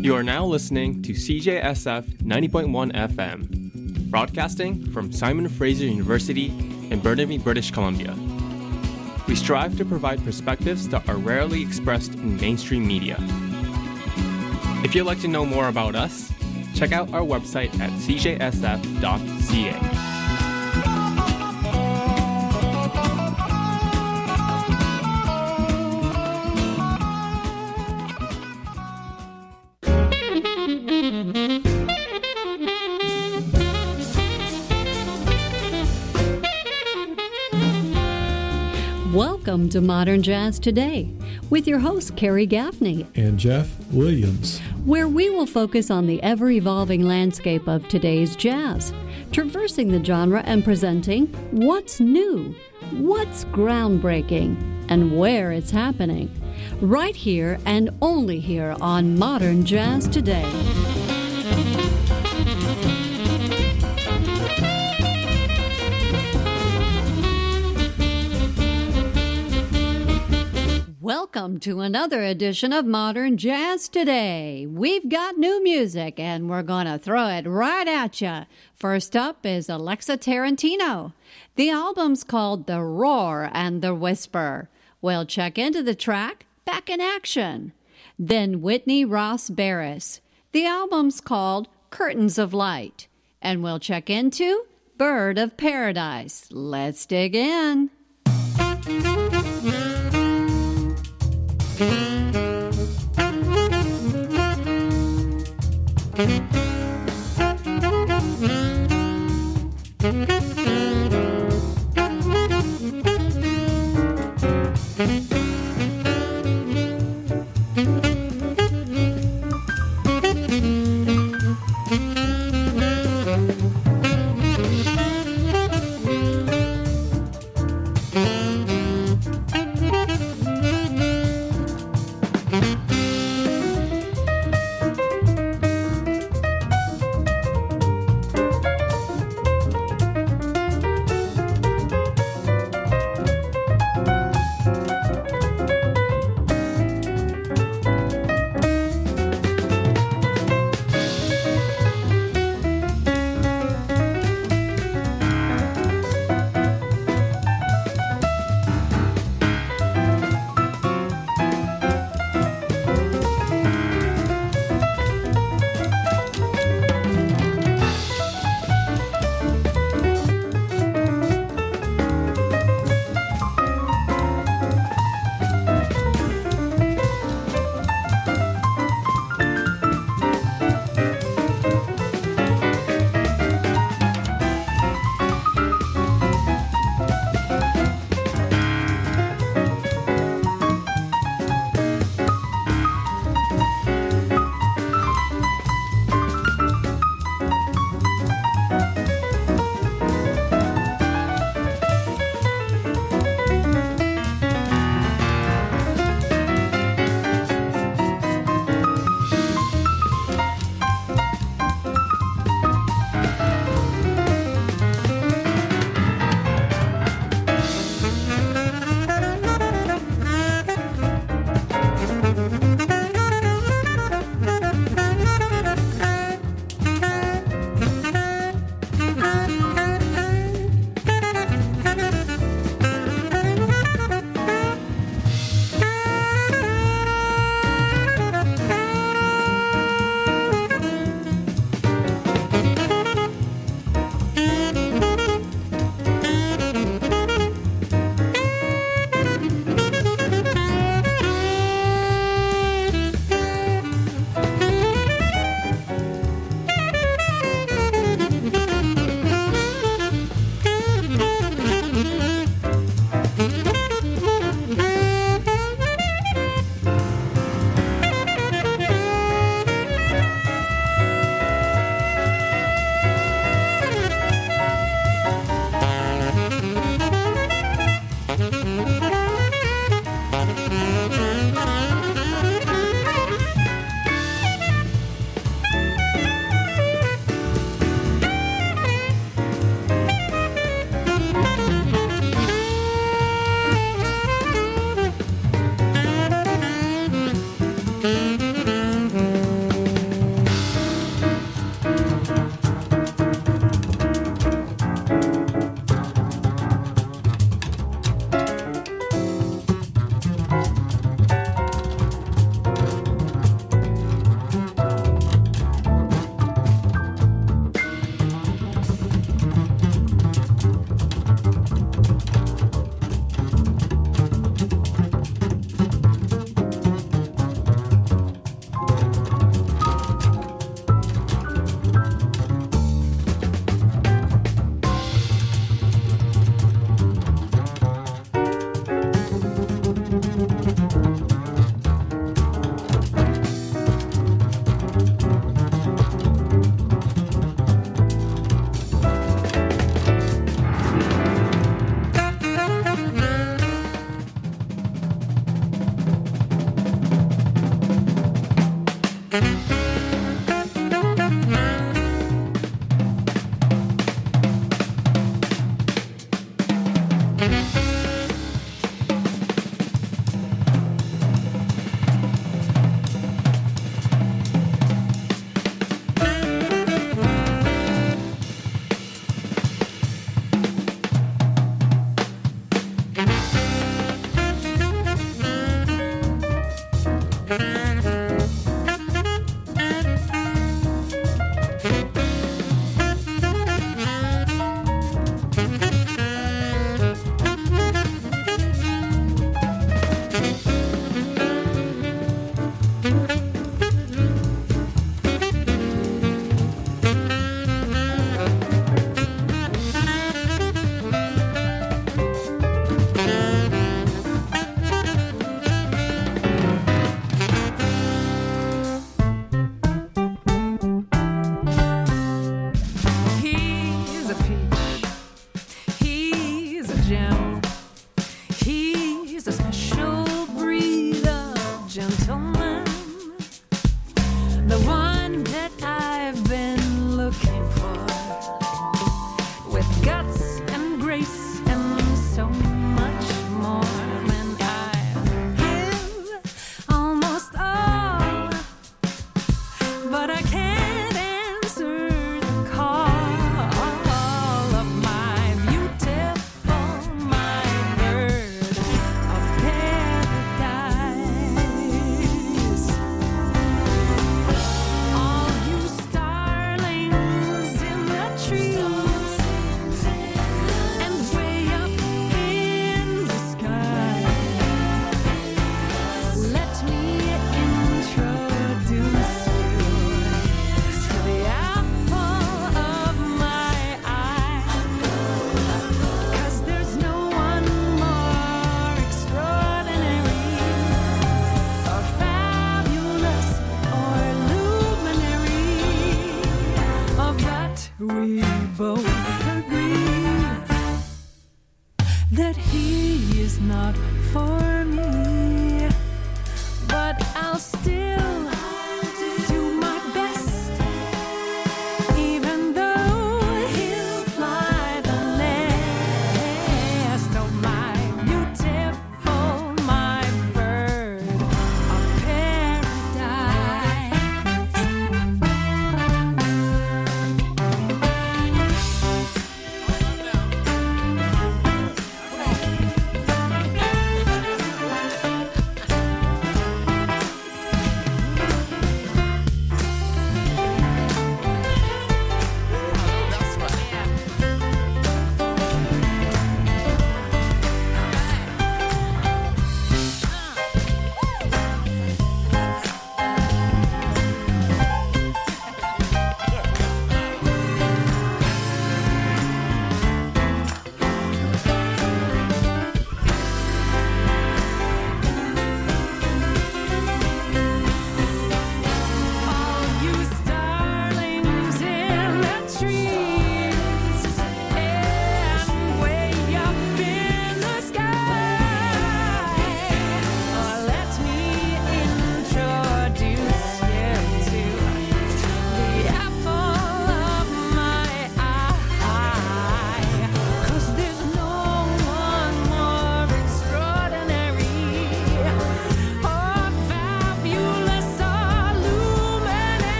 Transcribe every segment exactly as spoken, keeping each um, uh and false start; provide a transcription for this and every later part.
You are now listening to C J S F ninety point one F M, broadcasting from Simon Fraser University in Burnaby, British Columbia. We strive to provide perspectives that are rarely expressed in mainstream media. If you'd like to know more about us, check out our website at c j s f dot c a. Welcome to Modern Jazz Today with your host, Carrie Gaffney and Jeff Williams, where we will focus on the ever-evolving landscape of today's jazz, traversing the genre and presenting what's new, what's groundbreaking, and where it's happening, right here and only here on Modern Jazz Today. Welcome to another edition of Modern Jazz Today. We've got new music, and we're going to throw it right at you. First up is Alexa Tarantino. The album's called The Roar and the Whisper. We'll check into the track, Back in Action. Then Whitney Ross Barris. The album's called Curtains of Light. And we'll check into Bird of Paradise. Let's dig in.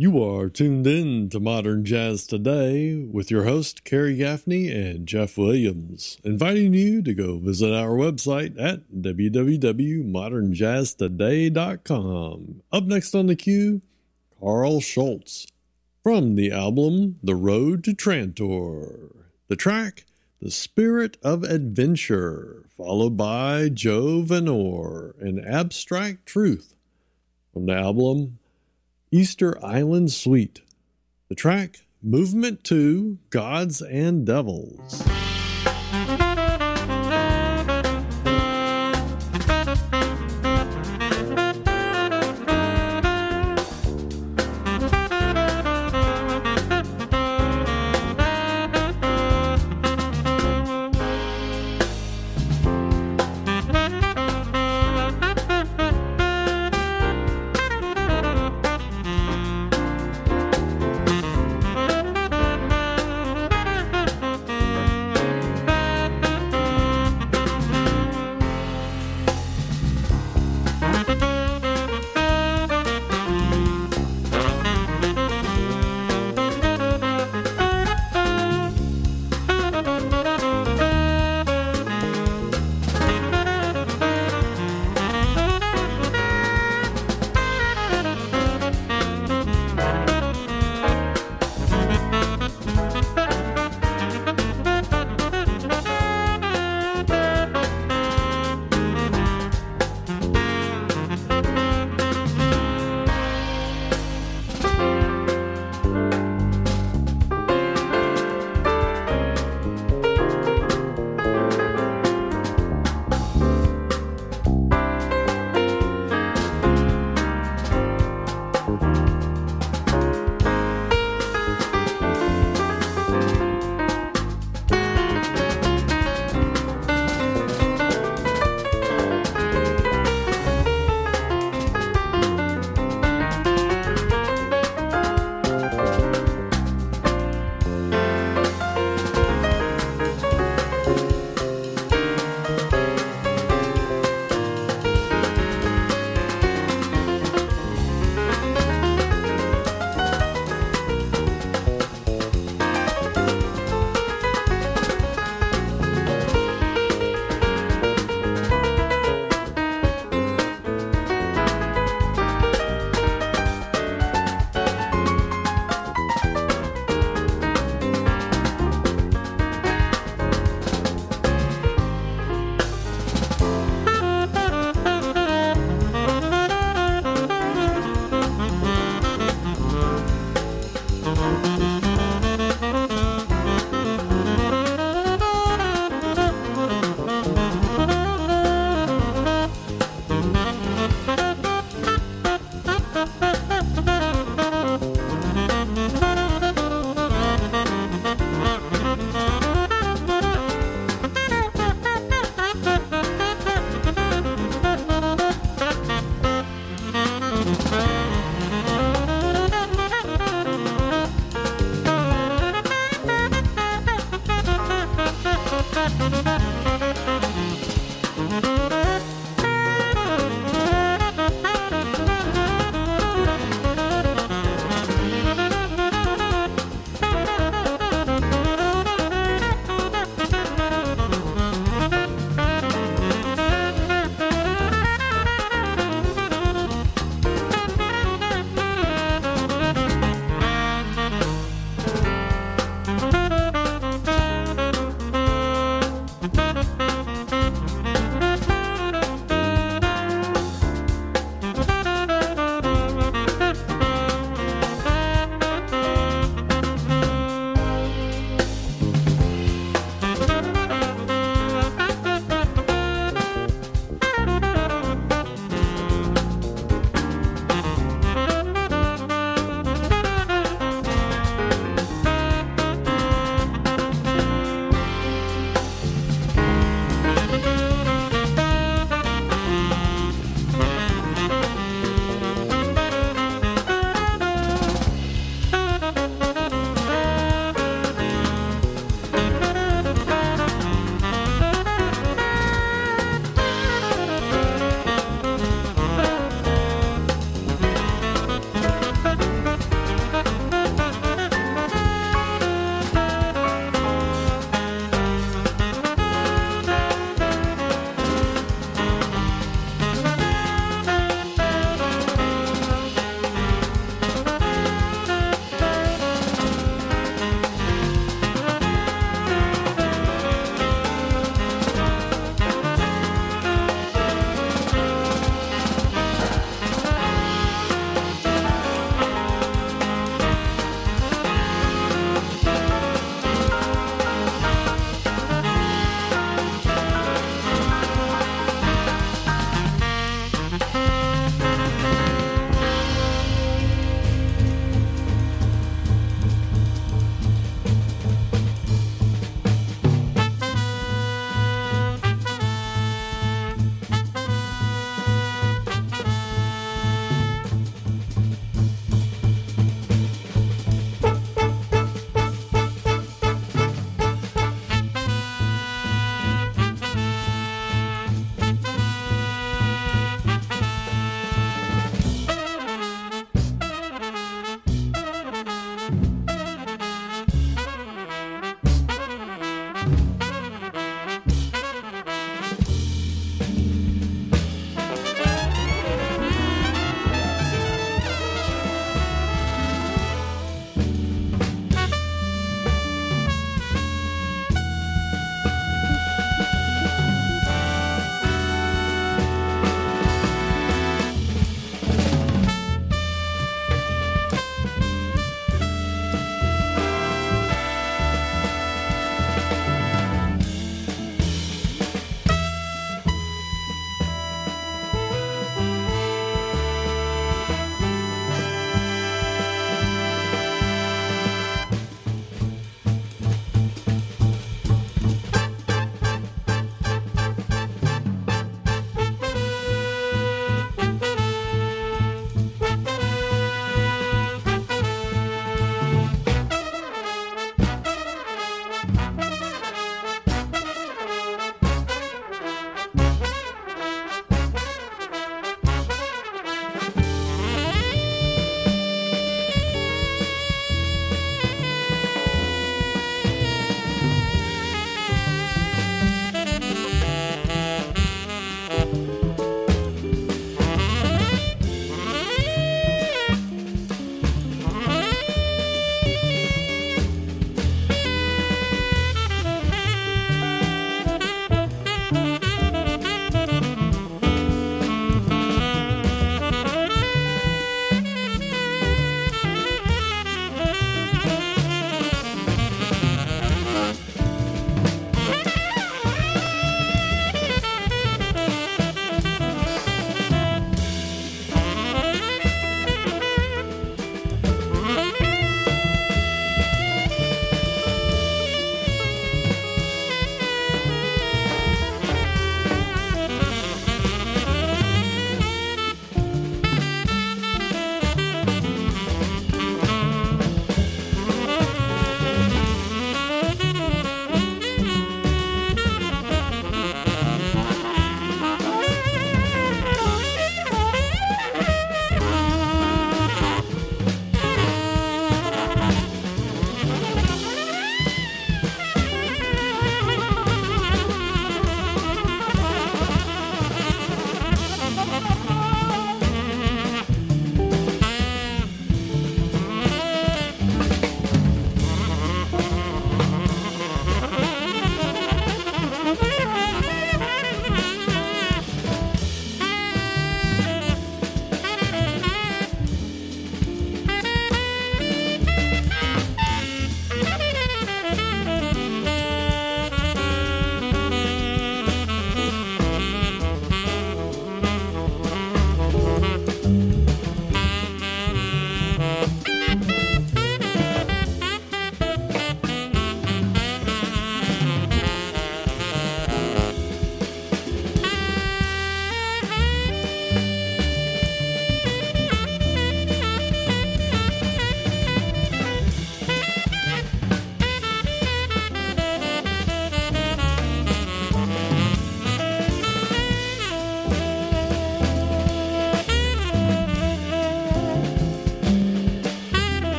You are tuned in to Modern Jazz Today with your host, Kerry Gaffney and Jeff Williams, inviting you to go visit our website at w w w dot modern jazz today dot com. Up next on the queue, Carl Schultz from the album The Road to Trantor. The track, The Spirit of Adventure, followed by Joe Vanore and Abstract Truth from the album Easter Island Suite. The track, Movement two, Gods and Devils.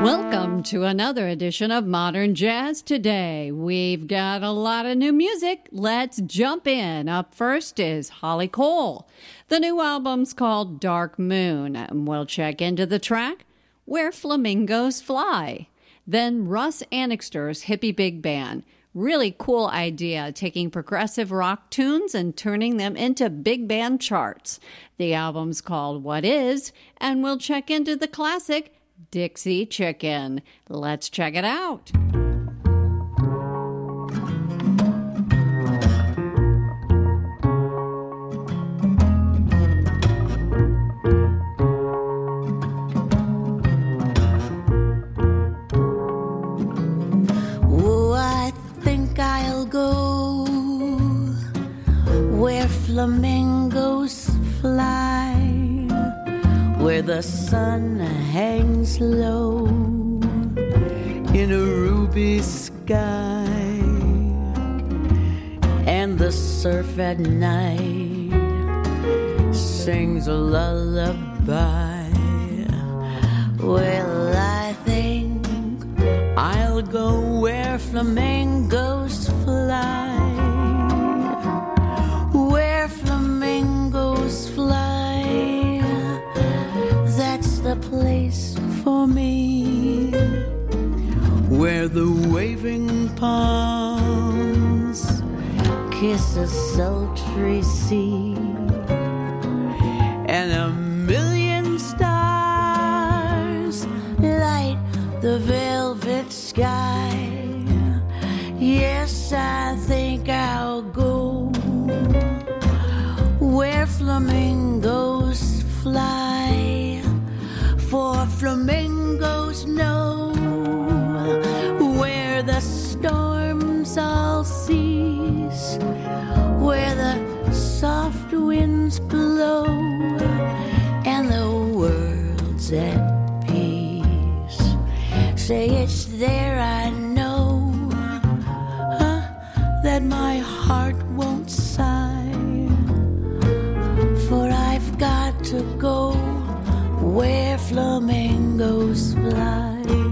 Welcome to another edition of Modern Jazz Today. We've got a lot of new music. Let's jump in. Up first is Holly Cole. The new album's called Dark Moon. And we'll check into the track, Where Flamingos Fly. Then Russ Annixter's Hippie Big Band. Really cool idea, taking progressive rock tunes and turning them into big band charts. The album's called What Is, and we'll check into the classic Dixie Chicken. Let's check it out. Oh, I think I'll go where flamingos fly, where the sun hangs low in a ruby sky, and the surf at night sings a lullaby. Well, I think I'll go where flamingos fly, where flamingos fly. That's the place for me, where the waving palms kiss a sultry sea, and a million stars light the velvet sky. Yes, I think I'll go where flamingos fly, for flamingos know where the storms all cease, where the soft winds blow, and the world's at peace. Say it's there, I know, huh, that my heart won't sigh, for I've got to go where flamingos fly.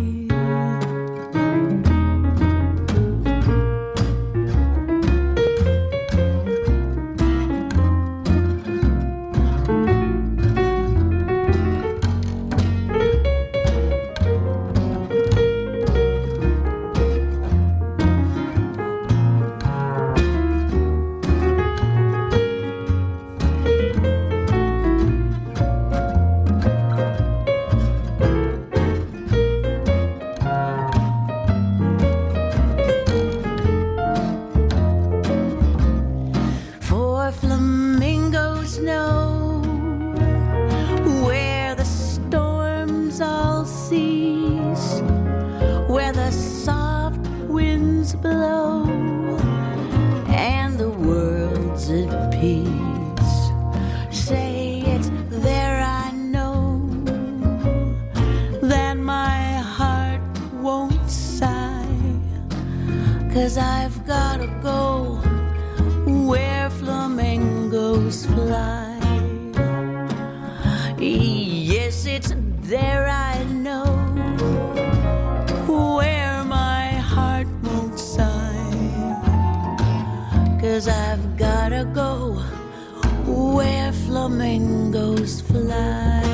Yes, it's there, I know, where my heart won't sigh, 'cause I've gotta go where flamingos fly.